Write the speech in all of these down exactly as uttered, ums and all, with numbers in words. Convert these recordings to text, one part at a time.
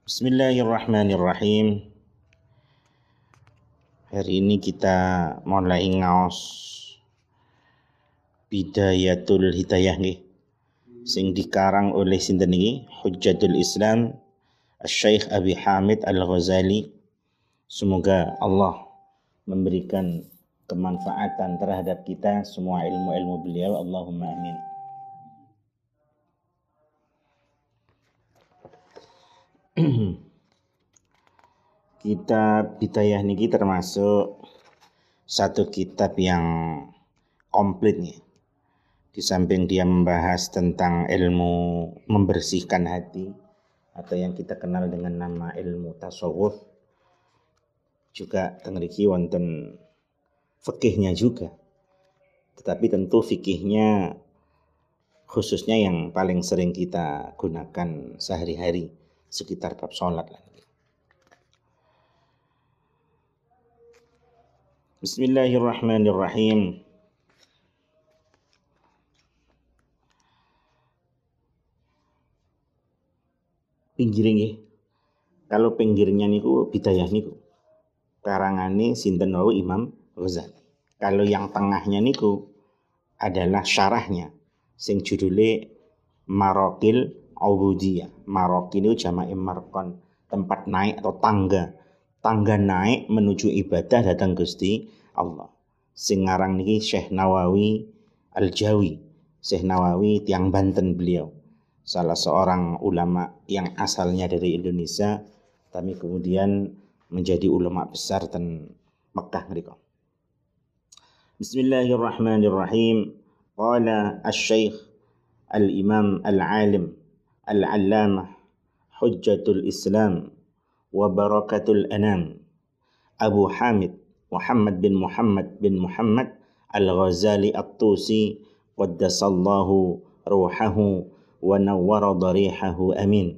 Bismillahirrahmanirrahim. Hari ini kita mulai ngaos Bidayatul Hidayah nggih, sing dikarang oleh sinten niki? Hujjatul Islam Asy-Syaikh Abi Hamid Al-Ghazali. Semoga Allah memberikan kemanfaatan terhadap kita semua ilmu-ilmu beliau. Allahumma amin. Kitab Bidayah niki termasuk satu kitab yang komplit nih. Di samping dia membahas tentang ilmu membersihkan hati atau yang kita kenal dengan nama ilmu tasawuf, juga tengriki wonten fikihnya juga. Tetapi tentu fikihnya khususnya yang paling sering kita gunakan sehari-hari sekitar bab sholat lah. Bismillahirrahmanirrahim. Pinggir nggih. Kalau pinggirnya niku Bidayah niku karangane sinten wau Imam Ghazali. Kalau yang tengahnya niku adalah syarahnya sing judule Maraqil Ubudiyah. Maraqil itu jama'i marqon, tempat naik atau tangga. Tangga naik menuju ibadah datang Gusti Allah. Sing ngarang niki Syekh Nawawi Al-Jawi. Syekh Nawawi tiang Banten beliau. Salah seorang ulama yang asalnya dari Indonesia tapi kemudian menjadi ulama besar dan Mekah ngriko. Bismillahirrahmanirrahim. Qala Asy-Syaikh Al-Imam Al-Alim Al-Allamah Hujjatul Islam wa Barakatul Anam Abu Hamid Muhammad bin Muhammad bin Muhammad Al-Ghazali At-Tusi qaddasallahu ruhahu wa nawwara darihahu amin.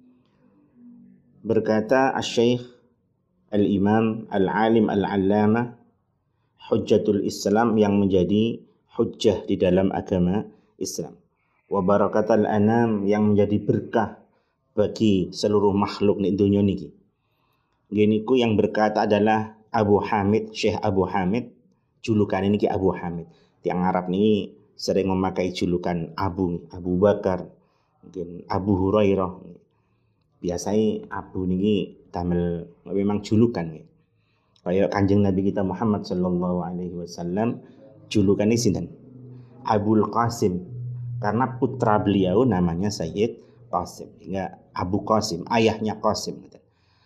Berkata Asy-Syaikh Al-Imam Al-Alim Al-Allamah Hujjatul Islam yang menjadi hujjah di dalam agama Islam, wa Barakatul Anam yang menjadi berkah bagi seluruh makhluk di dunia niki. Giniku yang berkata adalah Abu Hamid, Syekh Abu Hamid. Julukan ini ki Abu Hamid. Tiang Arab ini sering memakai julukan Abu, Abu Bakar, mungkin Abu Hurairah. Biasanya Abu niki damel memang julukan nih. Kayak Kanjeng Nabi kita Muhammad sallallahu alaihi wasallam julukan ini sinten? Abul Qasim. Karena putra beliau namanya Sayyid Qasim. Hingga Abu Qasim, ayahnya Qasim gitu.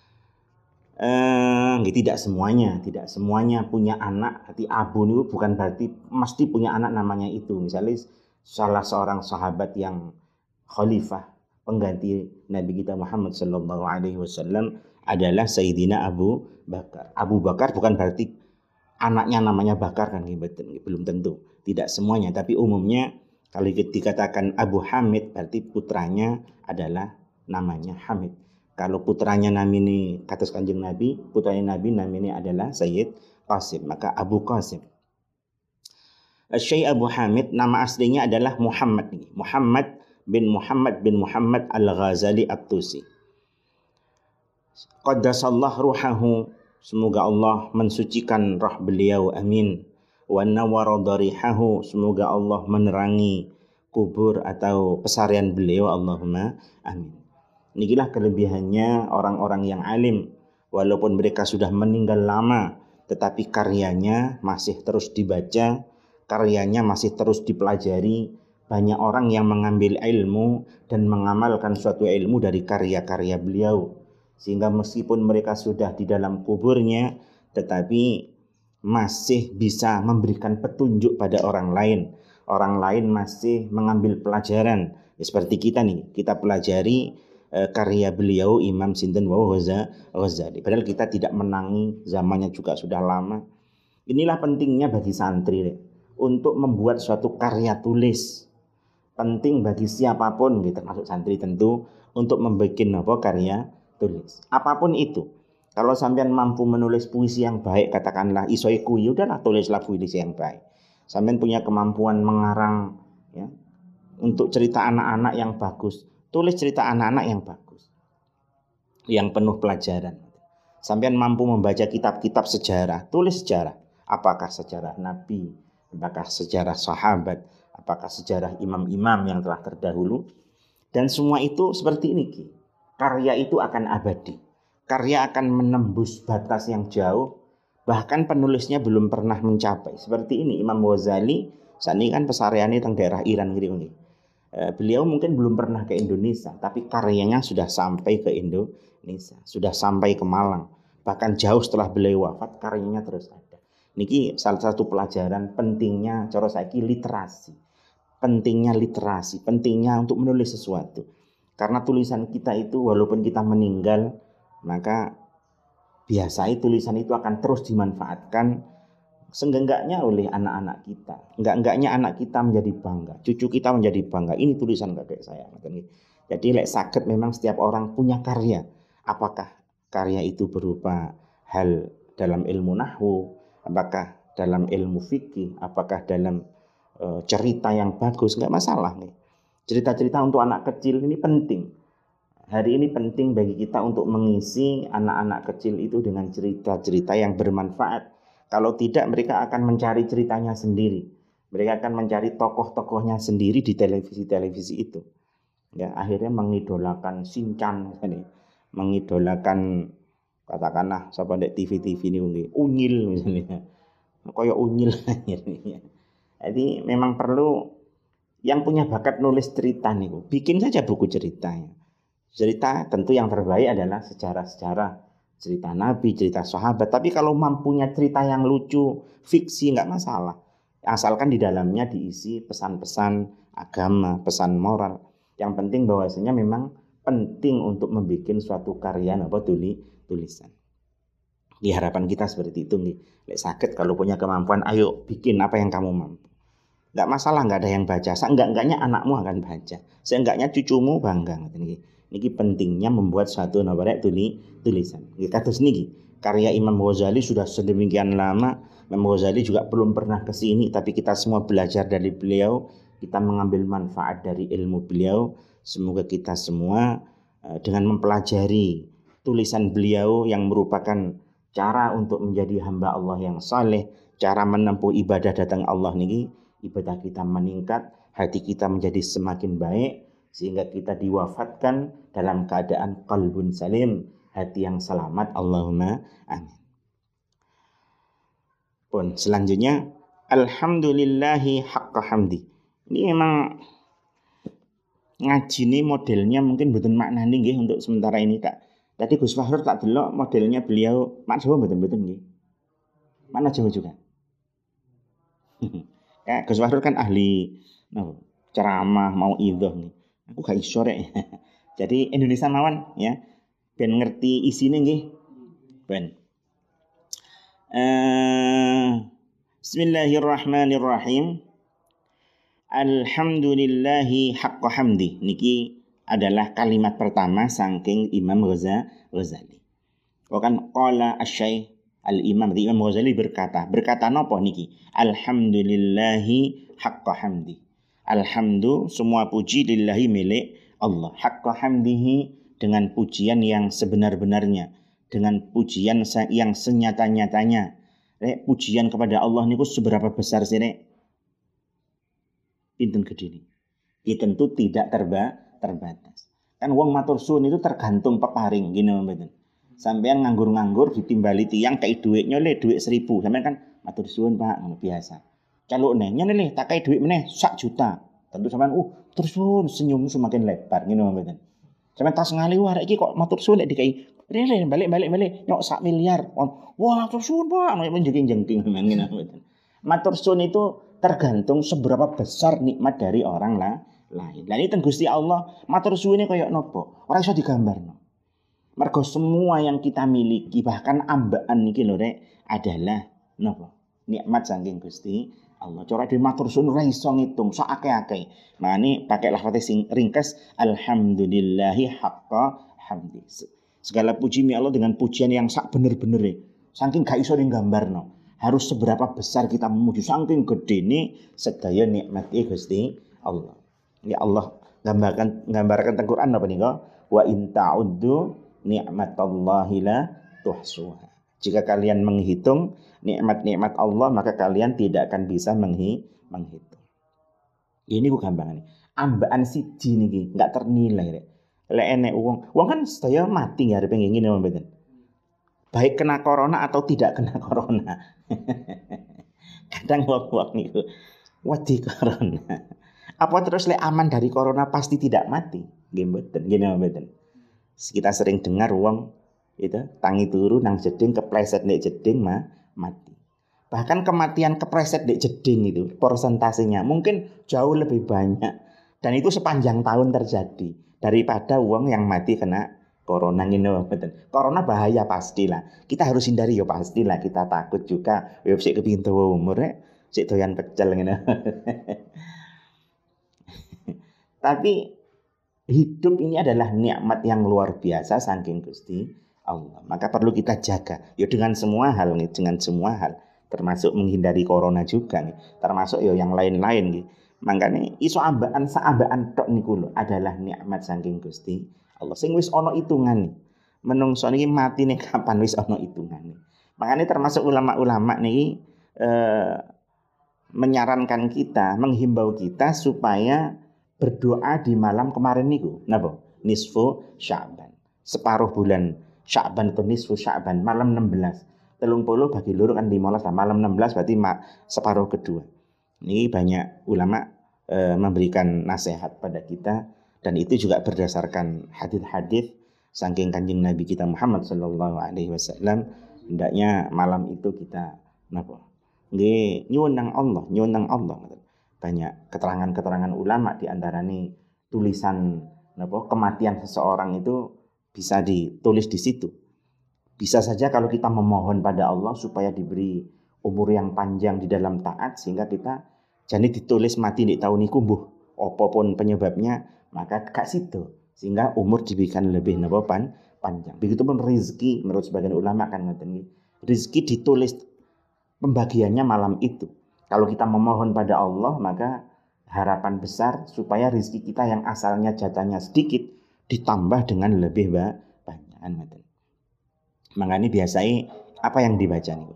Eh, tidak semuanya, tidak semuanya punya anak. Hati Abu itu bukan berarti mesti punya anak namanya itu. Misalnya salah seorang sahabat yang khalifah pengganti Nabi kita Muhammad sallallahu alaihi wasallam adalah Sayyidina Abu Bakar. Abu Bakar bukan berarti anaknya namanya Bakar kan, belum tentu. Tidak semuanya, tapi umumnya kalau dikatakan Abu Hamid berarti putranya adalah namanya Hamid. Kalau putranya namanya kata Kanjeng Nabi, putranya Nabi namanya adalah Sayyid Qasim, maka Abu Qasim. Syekh Abu Hamid nama aslinya adalah Muhammad nih. Muhammad bin Muhammad bin Muhammad Al-Ghazali At-Tusi. Qaddasallahu ruhahu, semoga Allah mensucikan roh beliau, amin. Wa nawwara darihahu, semoga Allah menerangi kubur atau pesarian beliau, Allahumma amin. Inilah kelebihannya orang-orang yang alim, walaupun mereka sudah meninggal lama, tetapi karyanya masih terus dibaca, karyanya masih terus dipelajari. Banyak orang yang mengambil ilmu dan mengamalkan suatu ilmu dari karya-karya beliau, sehingga meskipun mereka sudah di dalam kuburnya, tetapi masih bisa memberikan petunjuk pada orang lain. Orang lain masih mengambil pelajaran. Ya, seperti kita nih, kita pelajari karya beliau Imam Sinten Wau Ghazali. Padahal kita tidak menangi, zamannya juga sudah lama. Inilah pentingnya bagi santri untuk membuat suatu karya tulis. Penting bagi siapapun, gitu, termasuk santri tentu, untuk membuat apa karya tulis. Apapun itu. Kalau sampean mampu menulis puisi yang baik, katakanlah isoiku, ya udahlah tulislah puisi yang baik. Sampean punya kemampuan mengarang, ya, untuk cerita anak-anak yang bagus, tulis cerita anak-anak yang bagus. yang penuh pelajaran. Sampean mampu membaca kitab-kitab sejarah, tulis sejarah. Apakah sejarah Nabi, apakah sejarah sahabat, apakah sejarah imam-imam yang telah terdahulu. Dan semua itu seperti ini, Ki. Karya itu akan abadi. Karya akan menembus batas yang jauh. Bahkan penulisnya belum pernah mencapai. Seperti ini Imam Ghazali, saat ini kan pesareannya teng daerah Iran gitu. E, beliau mungkin belum pernah ke Indonesia, tapi karyanya sudah sampai ke Indonesia, sudah sampai ke Malang. Bahkan jauh setelah beliau wafat, karyanya terus ada. Niki salah satu pelajaran pentingnya cara saiki literasi. Pentingnya literasi, pentingnya untuk menulis sesuatu. Karena tulisan kita itu walaupun kita meninggal, maka biasanya tulisan itu akan terus dimanfaatkan seenggak-enggaknya oleh anak-anak kita. Enggak-enggaknya anak kita menjadi bangga, cucu kita menjadi bangga. Ini tulisan kakek saya. Jadi lek saged memang setiap orang punya karya. Apakah karya itu berupa hal dalam ilmu nahwu, apakah dalam ilmu fikih, apakah dalam e, cerita yang bagus, enggak masalah nih. Cerita-cerita untuk anak kecil ini penting. Hari ini penting bagi kita untuk mengisi anak-anak kecil itu dengan cerita-cerita yang bermanfaat. Kalau tidak, mereka akan mencari ceritanya sendiri. Mereka akan mencari tokoh-tokohnya sendiri di televisi-televisi itu. Ya, akhirnya mengidolakan Shinchan, misalnya. Mengidolakan katakanlah siapa di T V-T V ini Unyil misalnya. Kayak Unyil akhirnya. Jadi memang perlu yang punya bakat nulis cerita nih, bikin saja buku ceritanya. Cerita tentu yang terbaik adalah sejarah-sejarah, cerita Nabi, cerita sahabat. Tapi kalau mampunya cerita yang lucu, fiksi nggak masalah. Asalkan di dalamnya diisi pesan-pesan agama, pesan moral. Yang penting bahwasanya memang penting untuk membuat suatu karya apa tuli, tulisan. Di harapan kita seperti itu nih. Lek sakit kalau punya kemampuan, ayo bikin apa yang kamu mampu. Nggak masalah nggak ada yang baca. Seenggak-enggaknya anakmu akan baca. Seenggaknya cucumu bangga. Niki pentingnya membuat suatu novel tuli tulisan. Kados niki karya Imam Ghazali sudah sedemikian lama. Imam Ghazali juga belum pernah ke sini, tapi kita semua belajar dari beliau. Kita mengambil manfaat dari ilmu beliau. Semoga kita semua dengan mempelajari tulisan beliau yang merupakan cara untuk menjadi hamba Allah yang saleh, cara menempuh ibadah datang Allah niki, ibadah kita meningkat, hati kita menjadi semakin baik, sehingga kita diwafatkan dalam keadaan qalbun salim, hati yang selamat. Allahumma amin. Pun selanjutnya, alhamdulillahi haqqa hamdi. Ini memang ngaji ini modelnya mungkin betul maknani nggih untuk sementara ini tak. Tadi Gus Fahrur tak delok modelnya beliau mak Jawa betul-betul nggih. Mana Jawa juga. Ya, Gus Fahrur kan ahli no, ceramah mau idhoh nih. Aku gak iso rek. Jadi Indonesia mawon ya. Ben ngerti isine nggih. Ben. Uh, Bismillahirrahmanirrahim. Alhamdulillahi haqqa hamdi. Niki adalah kalimat pertama saking Imam Ghazali. Kan qala asy-syaikh Al-Imam Imam Ghazali berkata, berkata napa niki? Alhamdulillahi haqqa hamdi. Alhamdu semua puji lillahi milik Allah. Haqqa hamdihi dengan pujian yang sebenar-benarnya, dengan pujian yang senyata-nyatanya. Rek pujian kepada Allah niku seberapa besar sih rek? Pinten gede ini. Ya tentu tidak terba, terbatas. Kan wong matur suwun itu tergantung peparing gini mboten. Sampean nganggur-nganggur ditimbali tiyang kei dhuwitnya le dhuwit seribu. Sampean kan matur suwun Pak, ngono biasa. Calukne nyene le tak kei dhuwit meneh sak juta. Tentu sampean uh terus suwun senyum semakin lebar ngene mboten. Sampean tas ngali wah rek iki kok matur suwun lek dikai rene balik-balik balik nyok sak miliar. Wah terus suwun Pak, ngono jengking-jengking ngene mboten. Matur suwun itu tergantung seberapa besar nikmat dari orang lah, lain. Lah ini ten Gusti Allah matur suwune kaya napa? Ora iso digambarno. Mergo semua yang kita miliki bahkan ambaan niki lho rek adalah napa? Nikmat saking Gusti Allah. Cara dhewe matur suwun ora iso ngitung sak akeh-akeh. Mane pakai lafaz sing ringkas alhamdulillahi haqqa hamdi. Segala puji mi Allah dengan pujian yang sak bener-benere. Saking gak iso digambarno. Harus seberapa besar kita memuji saking gedene sedaya nikmat Gusti Allah. Ya Allah gambarkan gambarkan teng Quran apa nika? Wa in ta'uddu ni'matallahi la tuhsuha. Jika kalian menghitung nikmat-nikmat Allah, maka kalian tidak akan bisa menghi menghitung. Ini ku gampang nih. Ambaan siji niki enggak ternilai rek. Lek enek wong, wong kan sedaya mati ya arep ngene mboten. Baik kena corona atau tidak kena corona. Kadang wong-wong niku wedi corona. Apa terus lek aman dari corona pasti tidak mati? Nggih mboten, nggih mboten. Kita sering dengar wong itu tangi turu nang jeding kepleset nek jeding mah mati. Bahkan kematian kepleset nek jeding itu persentasenya mungkin jauh lebih banyak dan itu sepanjang tahun terjadi daripada wong yang mati kena corona ngene mboten. Corona bahaya pastilah. Kita harus hindari ya pastilah, kita takut juga. Ya sik kepengin dawa umur rek, sik doyan pecel ngene. Tapi hidup ini adalah nikmat yang luar biasa saking Gusti Allah. Maka perlu kita jaga. Ya dengan semua hal nih, dengan semua hal, termasuk menghindari corona juga nih, termasuk ya yang lain-lain nih. Makanya iso ambaan saambaan tok niku lho adalah nikmat saking Gusti Allah. Sing wis ana hitungane. Menungso niki matine kapan wis ana hitungane. Makanya termasuk ulama-ulama niki eh, menyarankan kita, menghimbau kita supaya berdoa di malam kemarin niku. Napa? Nisfu Sya'ban. Separuh bulan Sya'ban atau nisfu Sya'ban, malam enam belas. telung puluh bagi loro kan lima belas, malam enam belas berarti separuh kedua. Ini banyak ulama e, memberikan nasihat pada kita dan itu juga berdasarkan hadis-hadis saking Kanjeng Nabi kita Muhammad sallallahu alaihi wasallam. Hendaknya malam itu kita napa? Nggih nyuwun nang Allah, nyuwun nang Allah. Banyak keterangan-keterangan ulama di antara ini tulisan napa kematian seseorang itu bisa ditulis di situ. Bisa saja kalau kita memohon pada Allah supaya diberi umur yang panjang di dalam taat sehingga kita jadi ditulis mati di tahun niku mbuh apapun penyebabnya maka gak sido sehingga umur diberikan lebih napa pan, panjang. Begitupun rezeki menurut sebagian ulama kan ngoten iki. Rezeki ditulis pembagiannya malam itu. Kalau kita memohon pada Allah maka harapan besar supaya rezeki kita yang asalnya jatahnya sedikit ditambah dengan lebih banyak kan ngoten. Makanya biasanya apa yang dibaca nih?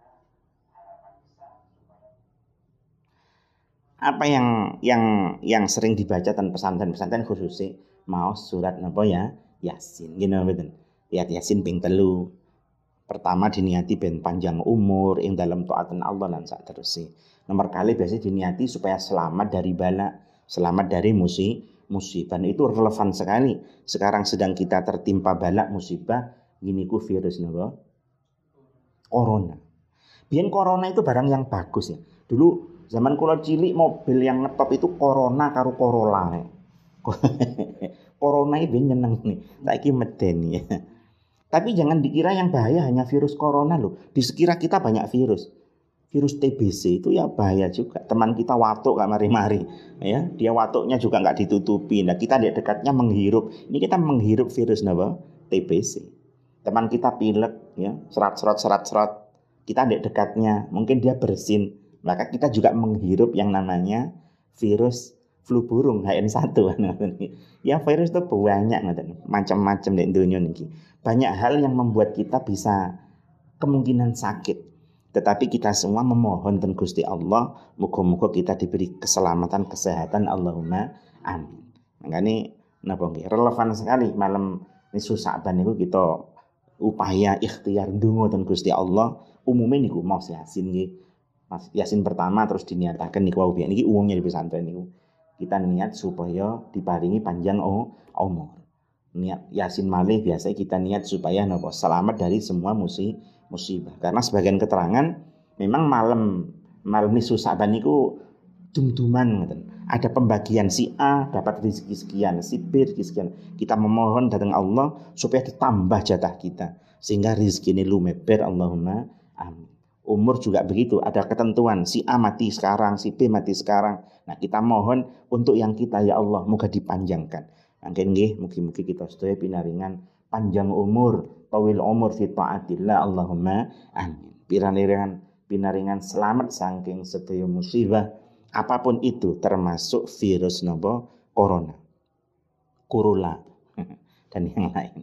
Apa yang yang yang sering dibaca dan pesantren-pesantren khususnya mau surat napa ya Yasin gini mboten. Ya Yasin ping telu. Pertama diniati ben panjang umur ing dalam taatan Allah lan sak terusé. Nomor kali biasanya diniati supaya selamat dari bala, selamat dari musi, musibah. Itu relevan sekali. Sekarang sedang kita tertimpa bala musibah, gini ku virus napa? Corona. Biyen corona itu barang yang bagus ya. Dulu zaman kula cilik mobil yang ngetop itu Corona karo Corolla. Corona itu nyeneng nih. Saiki medeni ya. Tapi jangan dikira yang bahaya hanya virus corona loh. Di sekitar kita banyak virus. Virus T B C itu ya bahaya juga. Teman kita watuk gak mari-mari. Ya, dia watuknya juga gak ditutupi. Nah kita di dekatnya menghirup. Ini kita menghirup virus apa? T B C. Teman kita pilek, ya, serat-serat serat-serat. Kita di dekatnya, mungkin dia bersin. Maka kita juga menghirup yang namanya virus flu burung H N satu. Ya virus itu banyak macam-macam di dunia ini. Banyak hal yang membuat kita bisa kemungkinan sakit. Tetapi kita semua memohon dan Gusti Allah, muga-muga kita diberi keselamatan, kesehatan. Allahumma amin. Makanya napa nggih relevan sekali malam nisfu Sya'ban niku kita upaya ikhtiar ndonga dan Gusti Allah. Umumnya niku mau Yasin nggih. Mas Yasin pertama terus diniataken niku wau biyen iki umumnya di pesantren niku. Kita niat supaya diparingi panjang oh, umur. Niat Yasin malih biasa kita niat supaya napa selamat dari semua musi, musibah. Karena sebagian keterangan memang malam malam nisfu Sya'ban niku dum-duman ngoten. Ada pembagian si A dapat rezeki sekian, si B rezeki sekian. Kita memohon datang Allah supaya ditambah jatah kita sehingga rezeki ini lumeber. Allahumma amin. Umur juga begitu, ada ketentuan si A mati sekarang, si B mati sekarang. Nah, kita mohon untuk yang kita ya Allah moga dipanjangkan. Mungkin nggih, mugi-mugi kita sedaya pinaringan panjang umur, tawil umur fi taatillah. Allahumma amin. Pinaringan pinaringan selamat saking sedaya musibah apapun itu termasuk virus napa corona, corona dan yang lain.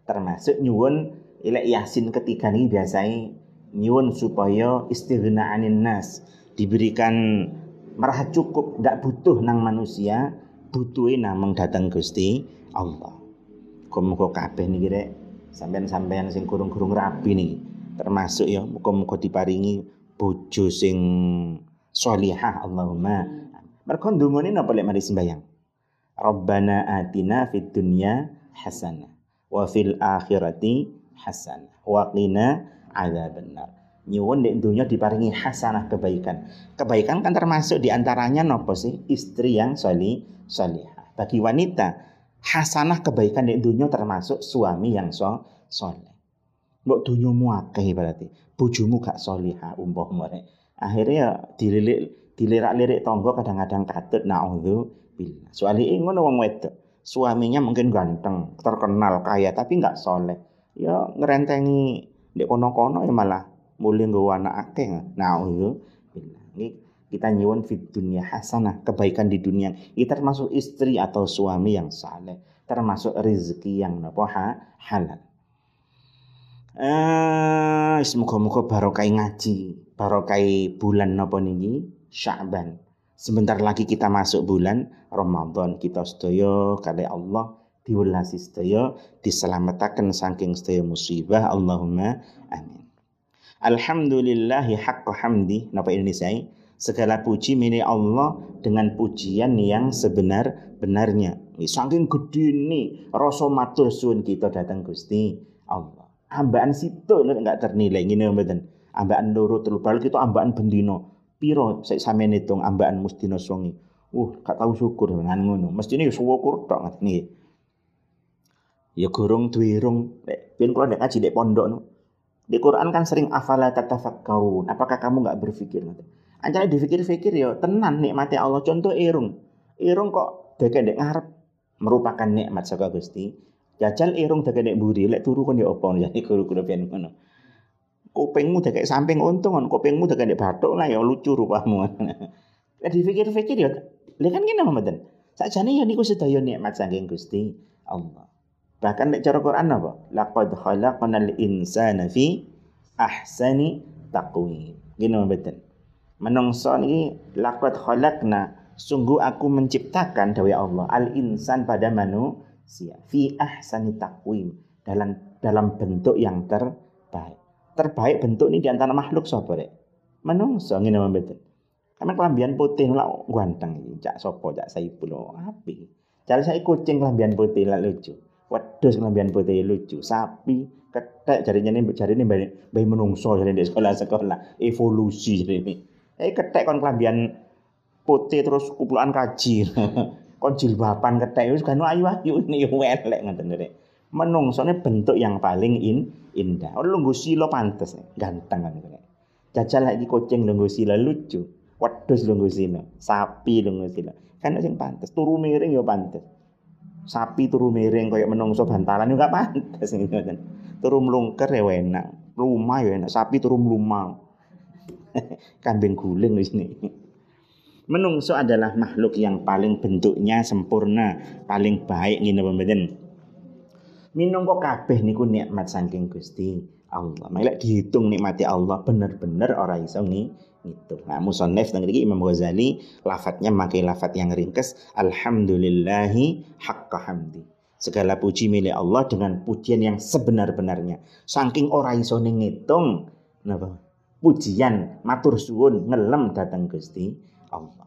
Termasuk nyuwun ilek Yasin ketiga ini biasanya nyuwun supaya istighna anin nas, diberikan merasa cukup, ndak butuh nang manusia, butuhe namung datang Gusti Allah. Muga-muga kabeh niki rek sampean-sampean sing kurung-kurung rabi niki termasuk ya muga-muga diparingi bojo sing sholihah Allahumma. Mergo ndongane napa lek mari sembayang? Rabbana atina fid dunya hasanah wa fil akhirati hasanah wa qina adzabannar. Nyuwun nek dunya diparingi hasanah kebaikan. Kebaikan kan termasuk diantaranya napa sih? Istri yang sholih sholihah. Bagi wanita hasanah kebaikan nek dunya termasuk suami yang sholih. Mbok dunyamu akeh berarti bojomu gak sholihah umpama rek. Akhirnya dililik dilirak-lirik tangga kadang-kadang katut naudzubillah. Soalnya ngono wong wedok. Suaminya mungkin ganteng, terkenal, kaya tapi enggak soleh. Ya ngerentengi ndek kono-kono ya malah mulih nggawa anak akeh. Naudzubillah. Ini kita nyuwun fid dunya hasanah, kebaikan di dunia. Itu termasuk istri atau suami yang saleh, termasuk rezeki yang napa halal. Eh, semoga-moga barokah ngaji, barokah bulan napa niki? Sya'ban. Sebentar lagi kita masuk bulan Ramadan. Kita sedaya kali Allah diwelasi sedaya, diselamataken saking sedaya musibah. Allahumma amin. Alhamdulillahi haqqa hamdi. Napa Indonesia? Segala puji milik Allah dengan pujian yang sebenar-benarnya. Saking gedene rasa matur suwun kita datang Gusti Allah. Ambaan situ enggak ternilai ngene mboten. Ambaan loro telu bal kita ambaan bendino. Piro sik sampeyan hitung ambaan mustina songi. Uh, gak tau syukur dengan ngono. Mestine ya syukur tok ngoten niki. Ya gorong duwe irung. Nek ben kula nek ngaji nek pondok no. Di Quran kan sering afala tatafakkarun. Apakah kamu enggak berpikir ngoten? Ancane dipikir-pikir ya tenan nikmate Allah. Contoh irung. Irung kok deke ndek ngarep merupakan nikmat saka Gusti. Jajal irung deke ndek mburi lek turu kon ya apa jadi guru-guru ben ngono. Kupingmu dek samping untung kan, kupingmu dek ndek bathuk lah ya lucu rupamu. Lah dipikir-pikir ya, lha kan ngene mboten. Sakjane ya niku sedaya nikmat saking Gusti Allah. Bahkan nek cara Quran apa? Laqad khalaqnal insana fi ahsani taqwim. Ngene mboten. Menungso niki laqad khalaqna, sungguh aku menciptakan dawuh Allah al insan pada manusia fi ahsani taqwim, dalam dalam bentuk yang terbaik. Terbaik bentuk ini di antara makhluk sapa rek? Menungso ngene mboten. Karena kelambian putih lak ganteng iki, cak sapa cak Saipul apik. Jare saiki kucing kelambian putih lak lucu. Wedhus kelambian putih lucu, sapi kethek jarine jarine mbah menungso jarine di sekolah-sekolah, evolusi jarine. Eh kethek kon kelambian putih terus kuplukan kaji. Kon jilbaban kethek wis kan ayu-ayu ini elek ngoten rek. Menungsone bentuk yang paling in, indah. Oh lungguh sila pantes, ganteng kan iki. Jajal lagi kucing lungguh sila lucu, wedhus lungguh sila, sapi lungguh sila. Kan sing pantes, turu miring ya pantes. Sapi turu miring kaya menungso bantalan juga pantes ngoten. Turu mlungker ya enak, lumah ya enak, sapi turu mlumah. Kambing guling wis niki. Menungso adalah makhluk yang paling bentuknya sempurna, paling baik ngene mboten. Minangka kabeh niku nikmat saking Gusti Allah. Nek dihitung nikmati Allah bener-bener ora iso ngitung. Nah, musannif teng mriki Imam Ghazali lafadznya makai lafadz yang ringkes, alhamdulillahi haqqa hamdi. Segala puji milik Allah dengan pujian yang sebenar-benarnya. Saking ora iso ngitung napa? Pujian matur suwun ngelem datang Gusti Allah.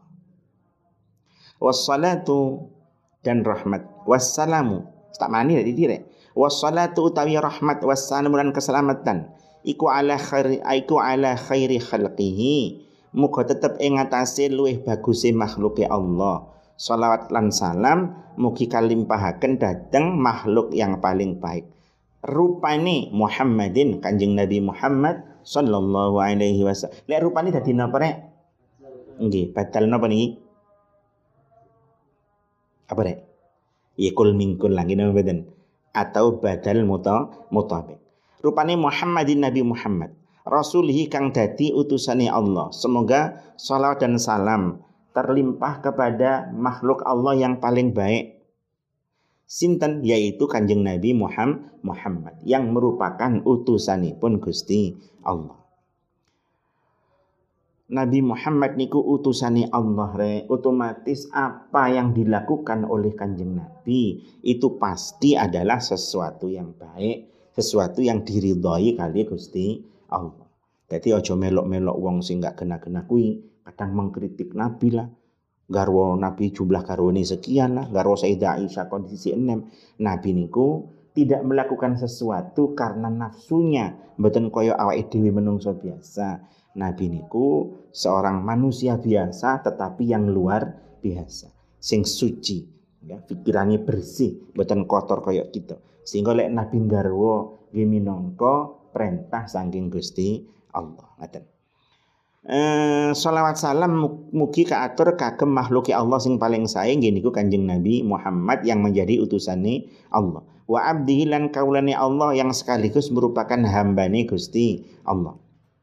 Wassalatu dan rahmat wassalamu. Tak mani nek direk. Wassalatu utawi rahmat wassalamu dan keselamatan iku ala khairi iku ala khairi khalqihi. Muga tetep ing atase luwih baguse makhluke Allah. Shalawat lan salam mugi kalimpahaken dhateng makhluk yang paling baik. Rupane Muhammadin Kanjeng Nabi Muhammad sallallahu alaihi wasallam. Lek rupane dadi napa rek? Nggih, badal napa niki? Apa rek? Yakul mingkul lagi nama badan atau badal muta mutabik. Rupane Muhammadin Nabi Muhammad rasulihi kang dadi utusane Allah. Semoga salawat dan salam terlimpah kepada makhluk Allah yang paling baik. Sinten yaitu Kanjeng Nabi Muhammad yang merupakan utusanipun Gusti Allah. Nabi Muhammad niku utusane Allah re, otomatis apa yang dilakukan oleh Kanjeng Nabi itu pasti adalah sesuatu yang baik, sesuatu yang diridhoi kali Gusti Allah. Jadi aja melok-melok wong sing gak kena-kena kuwi, kadang mengkritik Nabi lah. Garwa Nabi jumlah garwane sekian lah, garwa Sayyidah Aisyah kondisi enam. Nabi niku tidak melakukan sesuatu karena nafsunya, mboten kaya awake dhewe menungso biasa. Nabi niku seorang manusia biasa tetapi yang luar biasa, sing suci, ya, pikirannya bersih, mboten kotor kaya kita. Sehingga lek Nabi garwa nggih minangka perintah saking Gusti Allah. Ngaten. Eh, salawat salam mugi kaatur kagem makhluki Allah sing paling sae nggih niku Kanjeng Nabi Muhammad yang menjadi utusane Allah. Wa abdihi lan kaulane Allah yang sekaligus merupakan hambane Gusti Allah.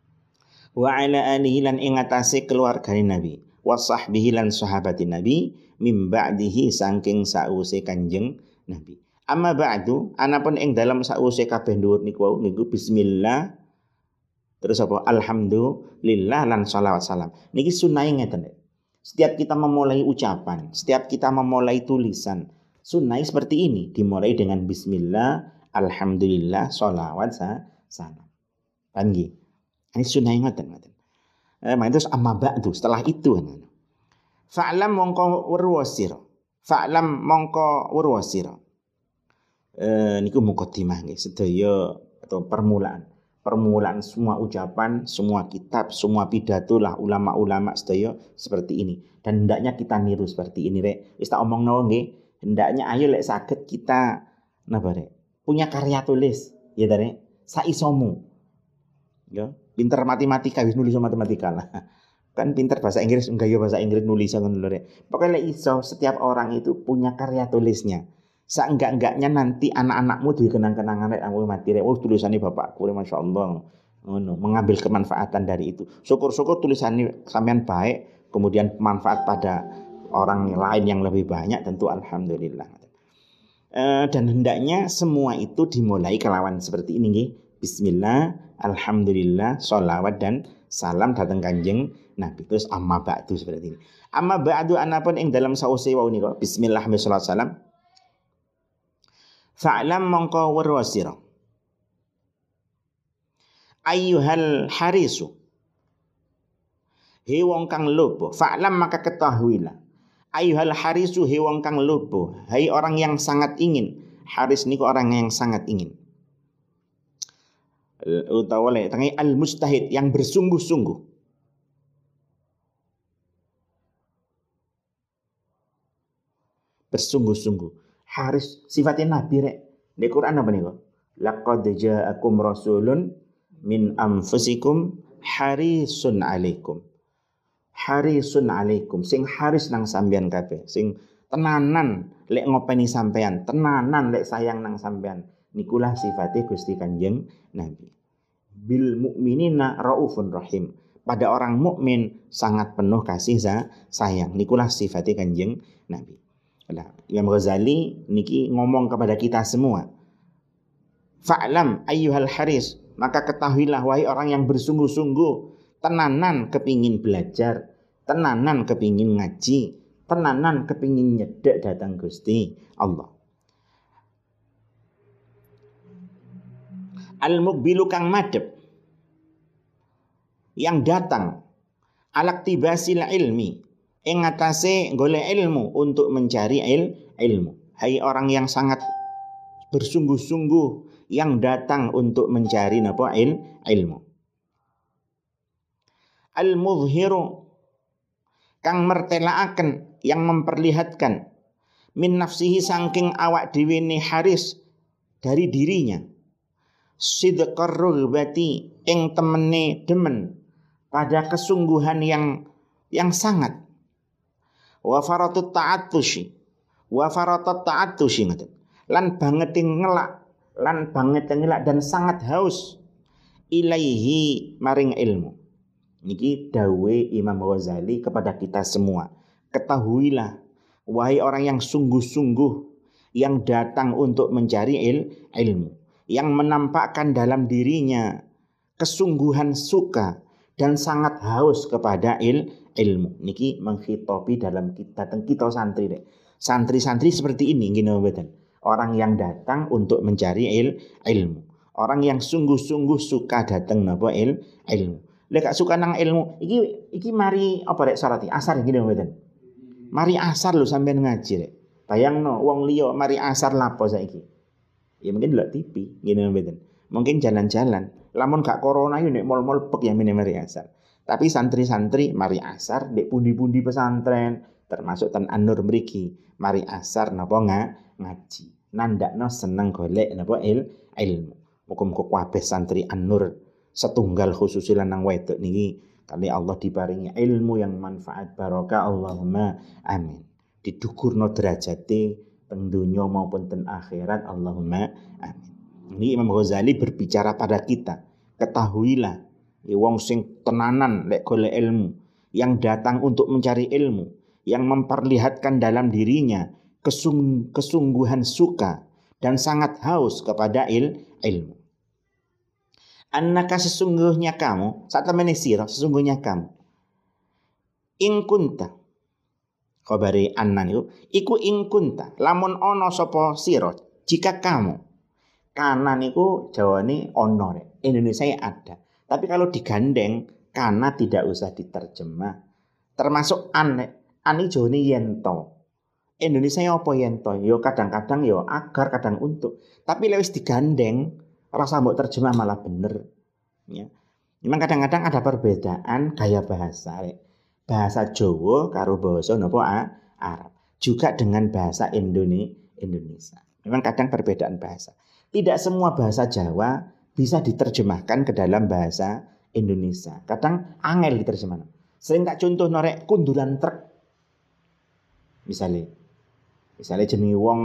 Wa ala alihi lan ing atase keluargane Nabi, wa sahbihi lan sahabati Nabi mim ba'dihi saking sause Kanjeng Nabi. Amma ba'du, anapun ing dalam sause kabeh dhuwur niku niku bismillah. Terus apa? Alhamdulillah lan sholawat salam. Niki sunai ngeten. Setiap kita memulai ucapan, setiap kita memulai tulisan, sunai seperti ini. Dimulai dengan bismillah, alhamdulillah, sholawat salam. Panggi. Ini sunai ngeten ngeten. Eh, terus amma ba'du, setelah itu fa'lam mongko weruh sira. Fa'lam mongko weruh sira. Eh niku mukaddimah nggih, sedaya atau permulaan. Permulaan semua ucapan, semua kitab, semua pidato lah ulama-ulama sedaya seperti ini. Dan hendaknya kita niru seperti ini rek. Wis tak omongno nggih, hendaknya ayo lek saged kita napa rek? Punya karya tulis, ya ta rek? Saisomu. Ya, pinter matematika wis nulis matematika lah. Kan pinter bahasa Inggris, enggak ya bahasa Inggris nulis ngono lho rek. Pokoke lek iso setiap orang itu punya karya tulisnya. Seenggak-enggaknya nanti anak-anakmu dikenang-kenangan rek aku mati rek. Oh tulisannya bapakku rek masyaallah. Ngono, mengambil kemanfaatan dari itu. Syukur-syukur tulisannya sampean baik, kemudian manfaat pada orang lain yang lebih banyak, tentu alhamdulillah. E, dan hendaknya semua itu dimulai kelawan seperti ini nggih. Bismillah, alhamdulillah, sholawat dan salam datang Kanjeng Nabi. Terus amma ba'du seperti ini. Amma ba'du anapun ing dalam sause wau nika bismillah wa sholawat salam. Fa'lam mongko weruh sira. Ayyuhal harisu. He wong kang lobo, fa'lam maka ketahuilah. Ayyuhal harisu, he wong kang lobo, hai orang yang sangat ingin. Haris niku orang yang sangat ingin. Utawa le tangi al mustahid yang bersungguh-sungguh. Bersungguh-sungguh. Haris sifatnya Nabi rek. Di Quran apa nih kok? Laqad ja'akum rasulun min anfusikum harisun alaikum. Harisun alaikum. Sing haris nang sampean kabeh. Sing tenanan lek ngopeni sampean, tenanan lek sayang nang sampean. Nikulah sifatnya Gusti Kanjeng Nabi. Bil mukminina raufun rahim. Pada orang mukmin sangat penuh kasih sayang. Nikulah sifatnya Kanjeng Nabi. Nah, Imam Ghazali niki ngomong kepada kita semua. Fa'lam ayyuhal haris, maka ketahuilah wahai orang yang bersungguh-sungguh, tenanan kepingin belajar, tenanan kepingin ngaji, tenanan kepingin nyedek datang Gusti Allah. Al-muqbilu kang madhep, yang datang alaktibasil ilmi, ing atase golek ilmu untuk mencari il, ilmu. Hai orang yang sangat bersungguh-sungguh yang datang untuk mencari napa il, ilmu. Al-muzhiru kang mertelaaken, yang memperlihatkan min nafsihi saking awak dhewe ne Haris dari dirinya. Sidqar rughbati ing temene demen pada kesungguhan yang yang sangat. Wa faratut ta'attushi wa faratut ta'attushi ngoten. Lan banget ngelak, lan banget ngelak dan sangat haus ilaihi maring ilmu. Niki dawe Imam Ghazali kepada kita semua. Ketahuilah wahai orang yang sungguh-sungguh yang datang untuk mencari il, ilmu, yang menampakkan dalam dirinya kesungguhan suka dan sangat haus kepada il, ilmu. Niki menghitopi dalam kita teng kita santri deh. Santri-santri seperti ini gini mboten. Orang yang datang untuk mencari il, ilmu. Orang yang sungguh-sungguh suka datang napa il, ilmu. Lek gak suka nang ilmu, iki iki mari apa rek syarati asar gini mboten. Mari asar lho sampean ngaji rek. Bayangno wong liya mari asar lapo saiki. Ya mungkin delok T V ngene mboten. Mungkin jalan-jalan. Lamun gak corona yo nek mall-mall pek ya mene mari asar. Tapi santri-santri mari asar ndek pundi-pundi pesantren termasuk ten An-Nur mriki. Mari asar napa ngaji. Nandakno seneng golek napa il, ilmu. Muga-muga kabeh santri An-Nur setunggal khusus lanang wedok niki kali Allah diparingi ilmu yang manfaat barokah Allahumma amin. Didukurno derajate teng dunya maupun teng akhirat Allahumma amin. Ini Imam Ghazali berbicara pada kita, ketahuilah ya wong sing tenanan lek golek ilmu, yang datang untuk mencari ilmu, yang memperlihatkan dalam dirinya kesung, kesungguhan suka dan sangat haus kepada il, ilmu. Annaka sesungguhnya kamu, saat temene sira sesungguhnya kamu. Ing kunta khabari annan iku iku ing kunta lamun ana sapa sira jika kamu. Kanan iku jawane ono rek. Indonesia ada. Tapi kalau digandeng kana tidak usah diterjemah. Termasuk an an iki jawane yento. Indonesia apa yento? Yo kadang-kadang yo agar kadang untuk. Tapi lek wis digandeng rasa mbok terjemah malah bener. Ya. Memang kadang-kadang ada perbedaan gaya bahasa rek. Bahasa Jawa karo bahasa napa Arab. Juga dengan bahasa Indone, Indonesia. Memang kadang perbedaan bahasa. Tidak semua bahasa Jawa bisa diterjemahkan ke dalam bahasa Indonesia. Kadang angel diterjemahkan. Sering tak contoh norek kunduran truk. Misalnya, misalnya jenenge wong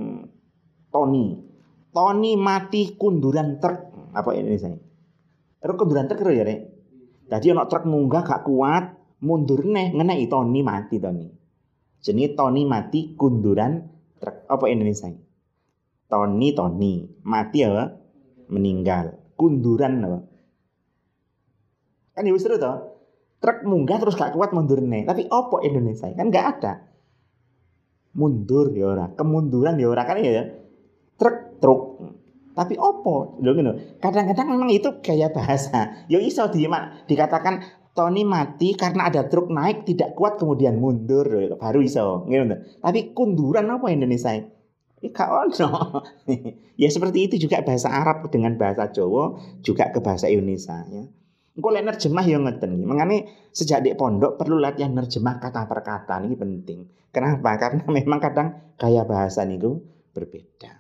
Tony. Tony mati kunduran truk. Apa Indonesia? Terus kunduran truk ya rek. Tadi ana truk munggah gak kuat, mundur neh ngeneki Tony mati Tony. Jenenge Tony mati kunduran truk. Apa Indonesia? Tony Tony mati apa? Meninggal. Kunduran apa? Kan ya wis seru to. Truk munggah terus gak kuat mundur neh. Tapi apa Indonesia? Kan gak ada. Mundur ya ora, kemunduran ya ora kan ya. Truk truk. Tapi opo? Lho ngono. Kadang-kadang memang itu gaya bahasa. Ya iso di, dikatakan Tony mati karena ada truk naik tidak kuat kemudian mundur baru iso. Ngono. Tapi kunduran apa Indonesia? Ika ono. Ya seperti itu juga bahasa Arab dengan bahasa Jawa juga ke bahasa Indonesia ya. Engko lek nerjemah ya ngeten iki. Mangane sejak di pondok perlu latihan nerjemah kata per kata ini penting. Kenapa? Karena memang kadang gaya bahasa niku berbeda.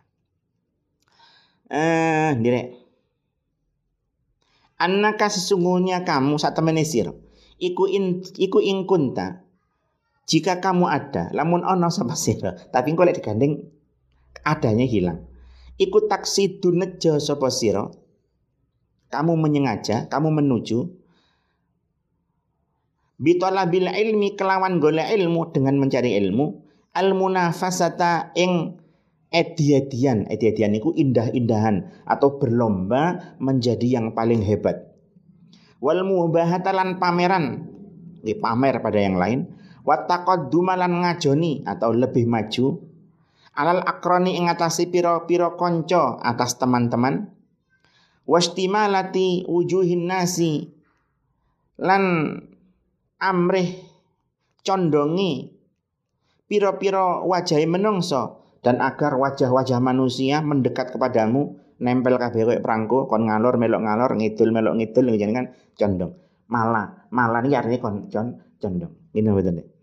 Eh, direk. Annaka sesungguhnya kamu sak temene sira. Iku in iku ing kunta. Jika kamu ada, lamun ana sapa sira, tapi engko lek digandeng adanya hilang. Iku taksidu nejo sapa sira. Kamu menyengaja, kamu menuju bitolabil ilmi kelawan golek ilmu dengan mencari ilmu al munafasata ing edi-edian, edi-edian itu indah-indahan atau berlomba menjadi yang paling hebat. Wal mubahatalan pameran, di pamer pada yang lain. Wa taqaddumalan ngajoni atau lebih maju. Alal akroni ing atasi piro-piro konco atas teman-teman. Wastimalati wujuhin nasi lan amrih condongi piro-piro wajah menungso. Dan agar wajah-wajah manusia mendekat kepadamu, nempel kabeh koyo prangko, kon ngalor melok ngalor, ngidul melok ngidul jenengan condong. Malah, malah ini artinya kon con, condong. Ini betul deh.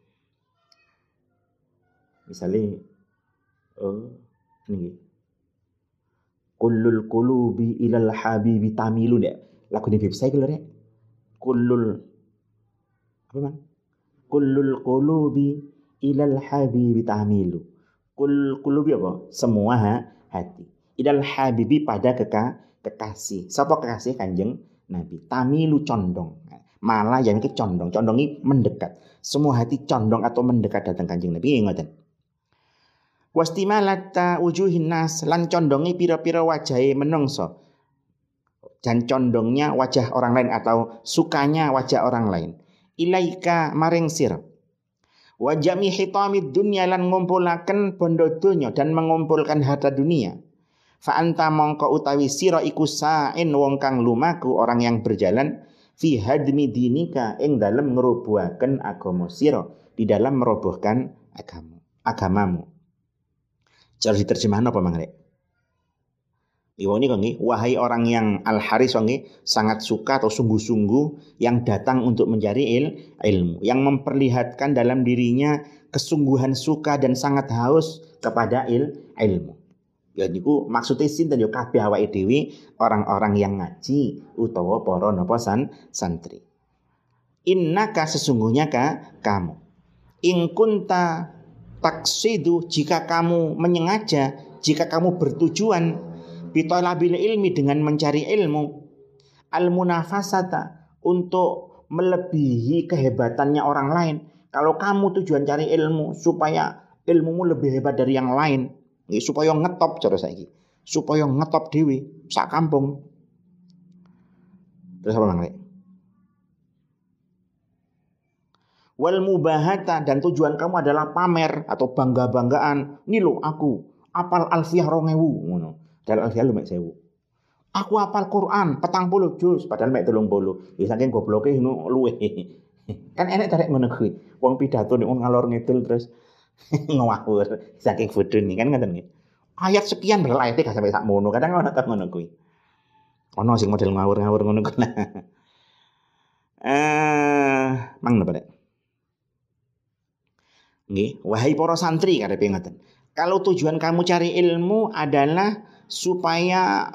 Misalnya, oh, ini. Kullul qulubi ilal habibi tamilu deh. Lagu ini website lho rek. Kullul apa man? Kullul qulubi ilal habibi tamilu. Kul kulubi apa? Semua ha, hati. Idal habibi pada keka, kekasih. Siapa kekasih Kanjeng Nabi? Tamilu condong. Malah yang itu condong. Condongi mendekat. Semua hati condong atau mendekat datang Kanjeng Nabi. Ingat. Wastimalata wujuhin nas lan condongi pira-pira wajahe menungso. Dan condongnya wajah orang lain atau sukanya wajah orang lain. Ilaika maring sira. Wa jami hitamid dunya lan ngumpulaken bondo donya dan mengumpulkan harta dunia. Fa anta mongko utawi sira iku sa'in wong kang lumaku orang yang berjalan fi hadmi dinika ing dalem ngrubuhaken agama sira, di dalam merobohkan agama agamamu. Cara diterjemahkan apa Mang Rek? Iwo ini nggih, wahai orang yang al-haris nggih, sangat suka atau sungguh-sungguh yang datang untuk mencari il, ilmu, yang memperlihatkan dalam dirinya kesungguhan suka dan sangat haus kepada il, ilmu. Ya niku maksudnya sinten yo kabeh awake dhewe orang-orang yang ngaji utawa para napa san, santri. Innaka sesungguhnya ka kamu. In kunta taksidu jika kamu menyengaja, jika kamu bertujuan bitolabil ilmi dengan mencari ilmu, al munafasata untuk melebihi kehebatannya orang lain. Kalau kamu tujuan cari ilmu supaya ilmumu lebih hebat dari yang lain, supaya ngetop cara saiki, supaya ngetop dhewe sak kampung. Terus apa Mang Rek? Wal mubahata dan tujuan kamu adalah pamer atau bangga-banggaan. Ini loh aku apal alfiyah rong ewu ngono. Dalam alfiyah lu mek sewu. Aku apal Quran petang puluh juz padahal mek telung puluh. Ya saking gobloke ngono luwe. Kan enek tarik ngono kuwi. Wong pidato nek ngalor ngidul terus ngawur saking bodhone kan ngoten nggih. Ayat sekian padahal ayate gak sampai sak mono. Kadang ono ta ngono kuwi. Ono sing model ngawur-ngawur ngono kuwi. Eh, mang napa Rek? Nggih, wahai para santri karepe ngoten. Kalau tujuan kamu cari ilmu adalah supaya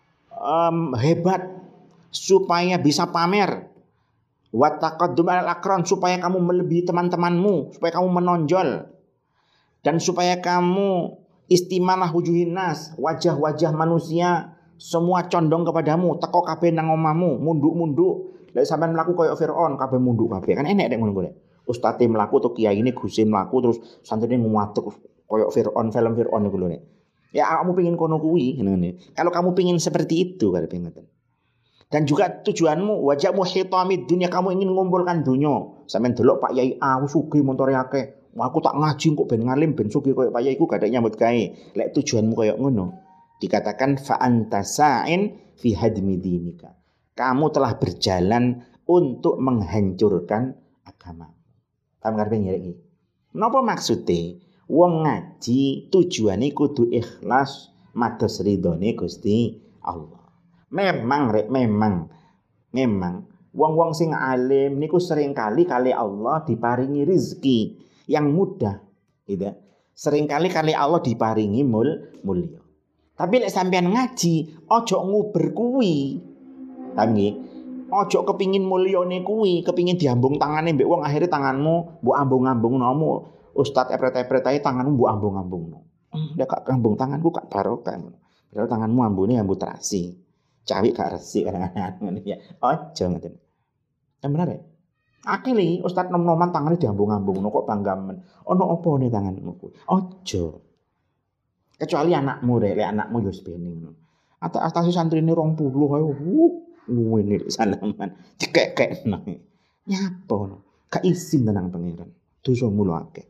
um, hebat, supaya bisa pamer, wa taqaddum alal aqran, supaya kamu melebihi teman-temanmu, supaya kamu menonjol, dan supaya kamu istimanah wujuhin nas, wajah-wajah manusia semua condong kepadamu, teko kabeh nang omahmu, munduk-munduk. Lek sampean mlaku koyo Firaun, kabeh munduk kabeh. Kan enek nek ngono kuwi. Ustadz mlaku atau kiai ini gusim mlaku terus santrine nguwatuk koyo Firaun, film Firaun niku lho nek. Ya kamu pengin kono kuwi ngene. Kalau kamu pengin seperti itu kare pengen. Dan juga tujuanmu wajahmu hitamid dunia, kamu ingin mengumpulkan dunia. Sampeyan delok Pak Yai A sugih montore akeh. Aku tak ngaji kok ben ngalim ben sugih koyo Pak Yai ku gak ada nyambut gawe. Lek tujuanmu koyo ngono, dikatakan fa anta sa'in fi hadmi dinika. Kamu telah berjalan untuk menghancurkan agama. Paham karepe nyerek iki? Napa maksude? Wong ngaji tujuane kudu ikhlas mados ridhone Gusti Allah. Memang rek memang memang wong-wong sing alim niku sering kali kali Allah diparingi rezeki yang mudah, gitu. Sering kali kali Allah diparingi mul mulya. Tapi lek sampean ngaji, ojo nguber kuwi. Paham nggih? Ojo kepingin mulyane kuwi, kepingin diambung tangane mbek wong akhirnya tanganmu mbok ambung-ambungno. Ustaz epret-epret ae tanganmu mbok ambung-ambungno. Ndak gak ambung tanganku gak barokah. Padahal tanganmu ambune ambu terasi. Cawik gak resik kadang-kadang ngene ya. Ojo ngoten. Kan bener ya? Akeh li ustaz nom-noman tangane diambung-ambungno kok bangga men. Ono opone tanganmu kuwi? Ojo. Kecuali anakmu rek, lek anakmu yo sebene ngono. Atas santrine rong puluh ae wuh ngene salaman dikekekno. Nyapa ngono? Gak izin tenang pangeran. Dosa mulo akeh.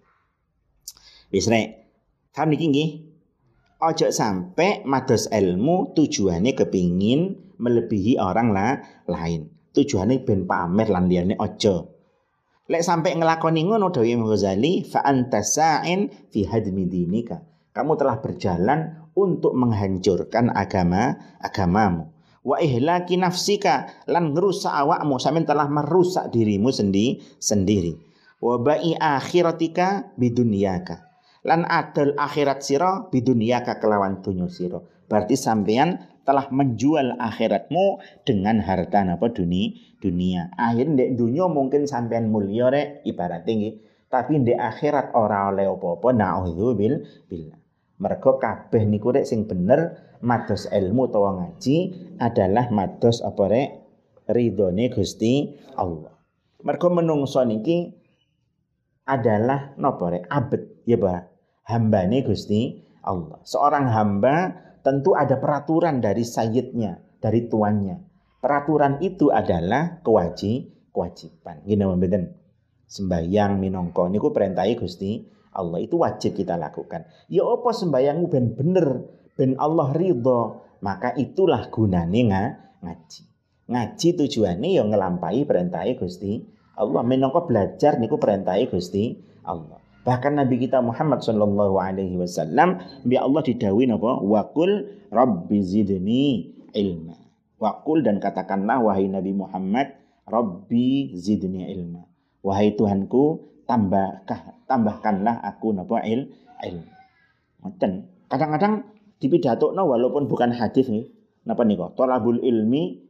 Wis rek. Paham niki nggih? Ojo sampai mados ilmu tujuannya kepingin melebihi orang lah, lain. Tujuannya ben pamer lan liyane ojo. Lek sampai ngelakoni ngono dawuh Imam Ghazali fa anta sa'in fi hadmi dinika. Kamu telah berjalan untuk menghancurkan agama agamamu. Wa ihlaki nafsika lan ngerusak awakmu, sampeyan telah merusak dirimu sendi, sendiri. Wa ba'i akhiratika bidunyaka. Lan adal akhirat sira bidunyaka kelawan dunya sira. Berarti sampeyan telah menjual akhiratmu dengan harta napa dunia dunia. Akhir ndek dunya mungkin sampeyan mulya rek ibaratnya nggih, tapi ndek akhirat ora oleh apa-apa. Nauzubil billah. Mergo kabeh niku rek sing bener mados ilmu utawa ngaji adalah mados apa rek ridhone Gusti Allah. Mergo menungso niki adalah napa rek abet ya Pak. hambane Gusti Allah. Seorang hamba tentu ada peraturan dari sayyidnya, dari tuannya. Peraturan itu adalah kewajib, kewajiban. Gini mboten. Sembayang minangka niku perintahe Gusti Allah, itu wajib kita lakukan. Ya apa sembayangmu ben bener, ben Allah ridho, maka itulah gunane ngaji. Ngaji tujuannya ya ngelampahi perintahe Gusti Allah. Minangka belajar niku perintahe Gusti Allah. Bahkan Nabi kita Muhammad sallallahu alaihi wasallam bi Allah didhawuhi napa? Wa qul rabbi zidni ilma. Wa qul dan katakanlah wahai Nabi Muhammad, rabbi zidni ilma. Wahai Tuhanku, tambahkah tambahkanlah aku napa il ilmu. Ngoten. Kadang-kadang di pidatokno walaupun bukan hadis nih. Napa nika? Thalabul ilmi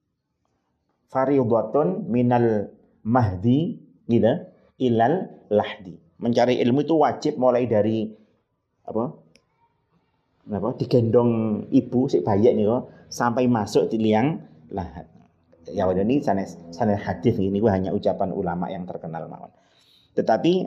fardhatun minal mahdi gitu ilal lahdi. Mencari ilmu itu wajib mulai dari apa? Napa? Digendong ibu sik bayi niku sampai masuk di liang lahat. Ya ini sanes sanes hadis ini gua hanya ucapan ulama yang terkenal mawon. Tetapi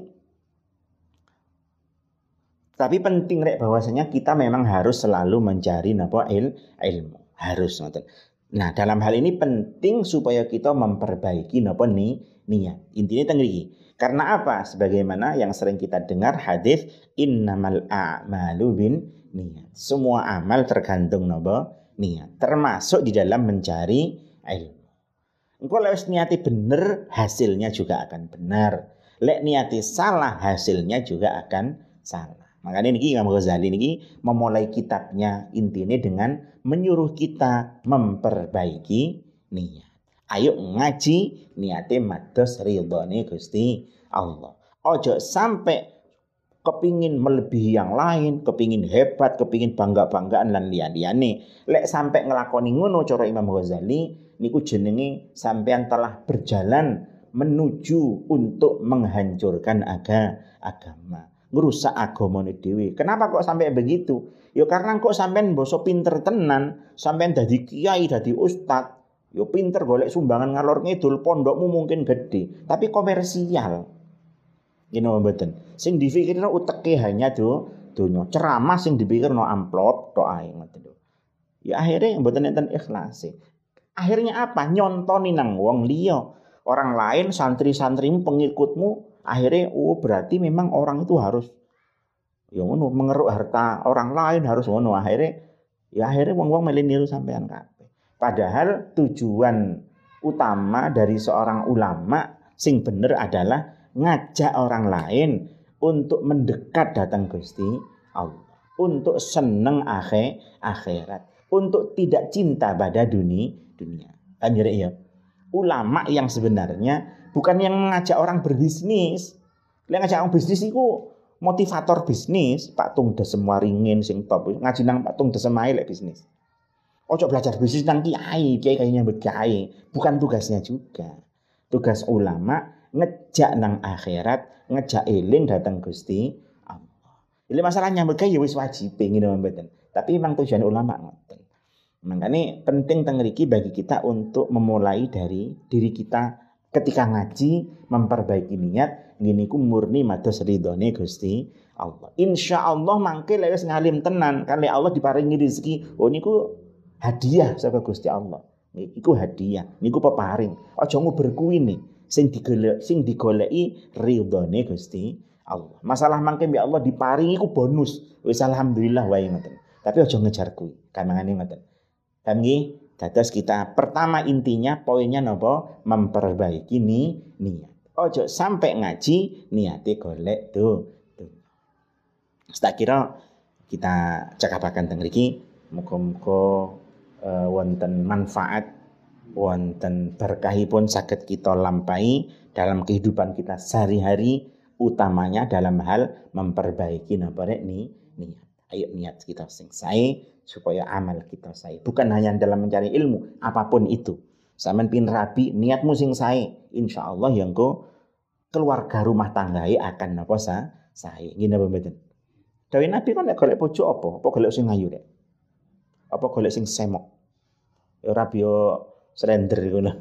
tapi penting rek bahwasanya kita memang harus selalu mencari napa il, ilmu. Harus ngoten. Nah, dalam hal ini penting supaya kita memperbaiki napa ni niat. Intinya teng mriki. Karena apa? Sebagaimana yang sering kita dengar hadis innamal a'malu bin niat. Semua amal tergantung napa niat. Termasuk di dalam mencari ilmu. Engko lek niati bener, hasilnya juga akan benar. Lek niati salah, hasilnya juga akan salah. Makanya niki Imam Ghazali niki memulai kitabnya intinya dengan menyuruh kita memperbaiki niat. Ayo ngaji niate mados ridhone Gusti Allah. Ojo sampai kepingin melebihi yang lain, kepingin hebat, kepingin bangga-banggaan lan liyan-liyane. Lek sampai ngelakoni ngono cara Imam Ghazali niku jenenge sampean telah berjalan menuju untuk menghancurkan aga, agama, ngerusak agamane dhewe. Kenapa kok sampai begitu? Ya karena kok sampean boso pinter tenan, sampean dadi kiai, dadi ustad, ya pinter golek sumbangan ngalor ngidul, pondokmu mungkin gede, tapi komersial. Gini mboten. Sing dipikirno uteke hanya do donya, ceramah sing dipikirno amplop tok ae ngoten lho. Ya akhirnya mboten enten ikhlas. Akhirnya apa? Nyontoni nang wong liya. Orang lain, santri-santrimu, pengikutmu, akhirnya oh berarti memang orang itu harus ya ngono, mengeruk harta orang lain harus ngono. Akhirnya ya akhirnya wong-wong melu niru sampean kabeh. Padahal tujuan utama dari seorang ulama sing bener adalah ngajak orang lain untuk mendekat datang Gusti Allah, untuk seneng akhir akhirat, untuk tidak cinta pada dunia dunia. Kan ya. Ulama yang sebenarnya bukan yang mengajak orang berbisnis. Lek ngajak orang bisnis itu motivator bisnis, Pak Tung Desem Waringin sing top. Ngaji nang Pak Tung Desem ae lek bisnis. Ojo belajar bisnis nang kiai, kiai kayaknya nyambut kiai. Bukan tugasnya juga. Tugas ulama ngejak nang akhirat, ngejak eling datang Gusti Allah. Ini masalah nyambut kiai ya wis wajib ngene mboten. Tapi memang tujuan ulama ngoten. Makanya penting tengriki bagi kita untuk memulai dari diri kita ketika ngaji, memperbaiki niat, ngene iku murni mados ridhone Gusti Allah. Insyaallah mangke lek wis ngalim tenan, kan lek Allah diparingi rezeki, oh niku hadiah saka Gusti Allah. Iku hadiah, niku peparing. Aja nguber kuwi nih, sing digolek sing digoleki ridhone Gusti Allah. Masalah mangke mbek Allah diparingi iku bonus. Wis alhamdulillah wae ngoten. Tapi aja ngejar kuwi, kamangane ngoten. Dan nggih, dados kita pertama intinya poinnya napa? Memperbaiki ni niat. Ojo sampai ngaji niate golek tuh. tuh. Tak kira kita cakapaken teng mriki muga-muga uh, wonten manfaat, wonten berkahipun saged kita lampahi dalam kehidupan kita sehari-hari, utamanya dalam hal memperbaiki napa rek ni niat. Ayo niat kita sing sae supaya amal kita sae. Bukan hanya dalam mencari ilmu, apapun itu. Sampeyan pin rabi, niatmu sing sae, insyaallah yang engko keluarga rumah tanggae akan napa sa sae. Ngene apa mboten? Dawuh Nabi kan lek golek bojo apa? Apa golek sing ayu rek? Apa golek sing semok? Ya ora biyo slender ngono.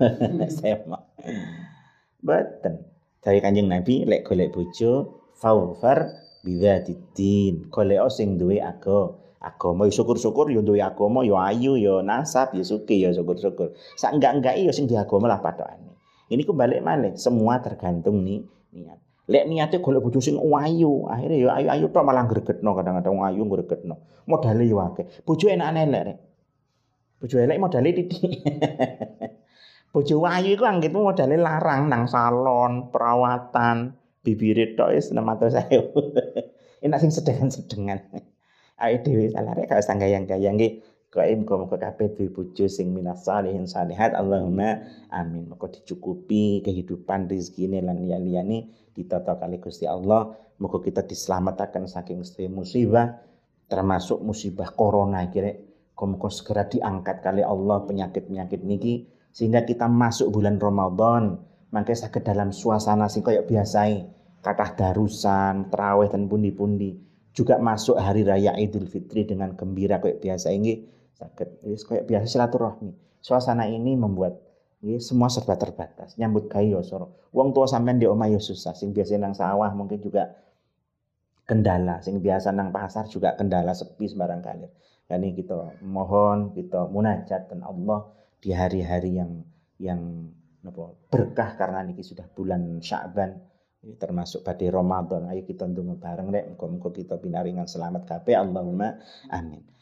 Semok. Mboten. Dawuh Kanjeng Nabi lek golek bojo faufar bidzatiddin. Golek sing duwe aga agama ya syukur-syukur ya duwe agama ya ayu ya nasab ya sugih ya syukur-syukur. Sak enggak-enggake ya sing duwe agama lah patokane. Ini ku balik malih, semua tergantung nih niat. Lek niate golek bojo sing ayu, akhire ya ayu-ayu tok malah gregetno kadang-kadang ayu gregetno. Modale yo akeh. Bojo enak elek rek. Bojo elek modale titik. Bojo ayu iku anggitmu modale larang nang salon, perawatan, bibire tok wis enam atus ribu. Enak sing sedengan-sedengan. Awake dhewe salah rek gak usah gayang-gayang nggih. Kok muga-muga kabeh duwe bojo sing minas shalihin shalihat. Allahumma amin. Muga dicukupi kehidupan rezekine lan liyane ditata kali Gusti Allah. Muga kita diselamatkan saking sedaya musibah termasuk musibah corona iki rek. Muga segera diangkat kali Allah penyakit-penyakit niki sehingga kita masuk bulan Ramadan mangke saged dalam suasana sing kaya biasae kathah darusan, tarawih dan pundi-pundi. Juga masuk hari raya Idul Fitri dengan gembira kayak biasa ini sakit wis kayak biasa silaturahmi. Suasana ini membuat nggih semua serba terbatas. Nyambut gawe yo soro. Wong tua sampean di omah yo susah, sing biasa nang sawah mungkin juga kendala, sing biasa nang pasar juga kendala sepi sembarang kali. Dan ini kita mohon, kita munajat dan Allah di hari-hari yang yang napa berkah karena niki sudah bulan Sya'ban. Termasuk pada Ramadan. Ayo kita ndonga bareng rek muga-muga kita pinaringan selamat kabeh Allahumma amin.